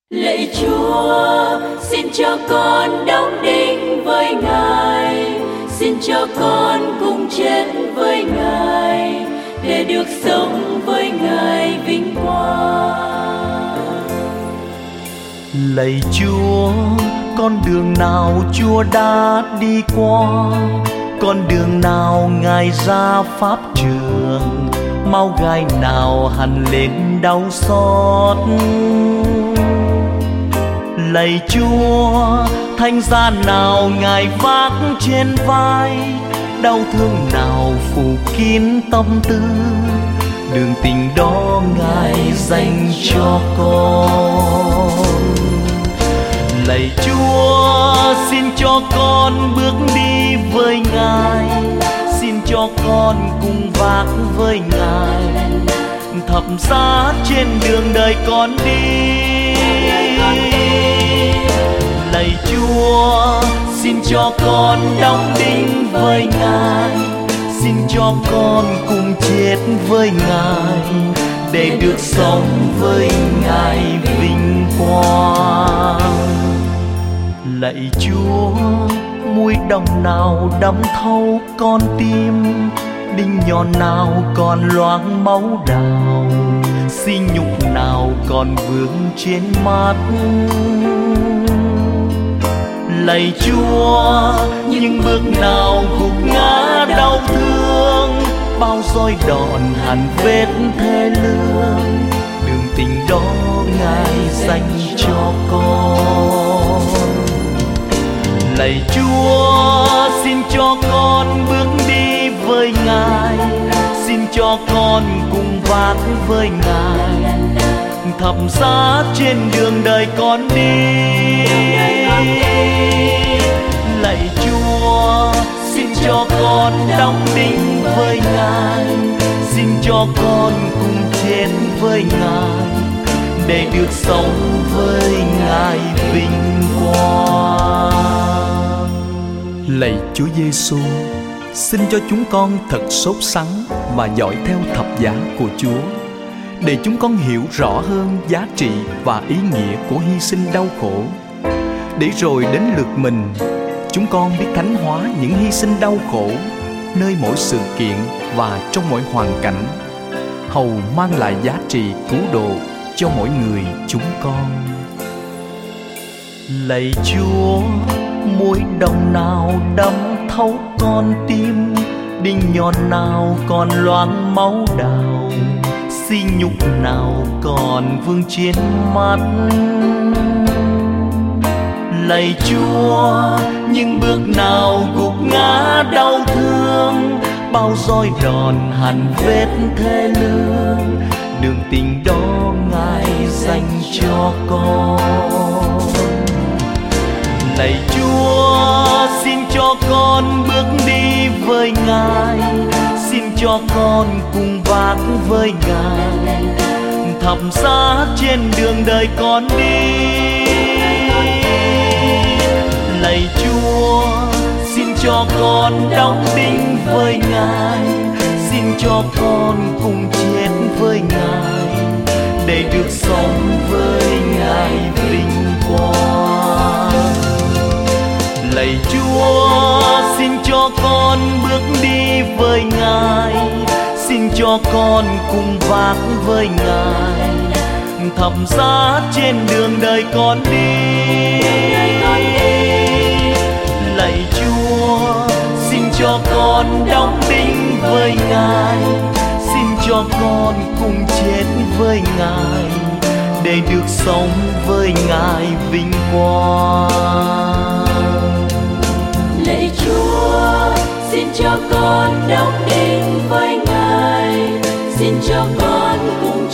Lạy Chúa, xin cho con đóng đinh với Ngài, xin cho con cùng chết với Ngài, để được sống với Ngài vinh quang. Lạy Chúa, con đường nào Chúa đã đi qua, con đường nào Ngài ra pháp trường, mau gai nào hằn lên đau xót. Lạy Chúa, thánh giá nào Ngài vác trên vai, đau thương nào phủ kín tâm tư, đường tình đó Ngài dành cho con. Lạy Chúa, xin cho con bước đi với Ngài, xin cho con cùng vác với Ngài, thập giá trên đường đời con đi. Lạy Chúa, xin cho con đóng đinh với Ngài, xin cho con cùng chết với Ngài, để được sống với Ngài vinh quang. Lạy Chúa, mũi đồng nào đâm thấu con tim, đinh nhọn nào còn loáng máu đào, xi nhục nào còn vương trên mắt. Lạy Chúa, những bước nào gục ngã đau thương, bao roi đòn hằn vết thê lương, đường tình đó Ngài dành cho con. Lạy Chúa, xin cho con bước đi với Ngài, xin cho con cùng vác với Ngài, thập giá trên đường đời con đi. Lạy Chúa, xin cho con đóng đinh với Ngài, xin cho con cùng chết với Ngài, để được sống với Ngài vinh quang. Lạy Chúa Giêsu, xin cho chúng con thật sốt sắng và dõi theo thập giá của Chúa, để chúng con hiểu rõ hơn giá trị và ý nghĩa của hy sinh đau khổ, để rồi đến lượt mình, chúng con biết thánh hóa những hy sinh đau khổ nơi mỗi sự kiện và trong mỗi hoàn cảnh, hầu mang lại giá trị cứu độ cho mỗi người chúng con. Lạy Chúa, mũi đồng nào đâm thấu con tim, đinh nhọn nào còn loáng máu đào, xi nhục nào còn vương trên mắt. Lạy Chúa, những bước nào gục ngã đau thương, bao roi đòn hằn vết thê lương, đường tình đó Ngài dành cho con. Lạy Chúa, xin cho con bước đi với Ngài, xin cho con cùng vác với Ngài, thập giá trên đường đời con đi. Lạy Chúa, xin cho con đóng đinh với Ngài, xin cho con cùng chết với Ngài, để được sống với Ngài vinh quang. Lạy Chúa, xin cho con bước đi với Ngài, xin cho con cùng vác với Ngài, thập giá trên đường đời con đi. Lạy Chúa, xin cho con đóng đinh với Ngài, xin cho con cùng chết với Ngài, để được sống với Ngài vinh quang. Lạy Chúa, xin cho con đóng đinh với Ngài, xin cho con cùng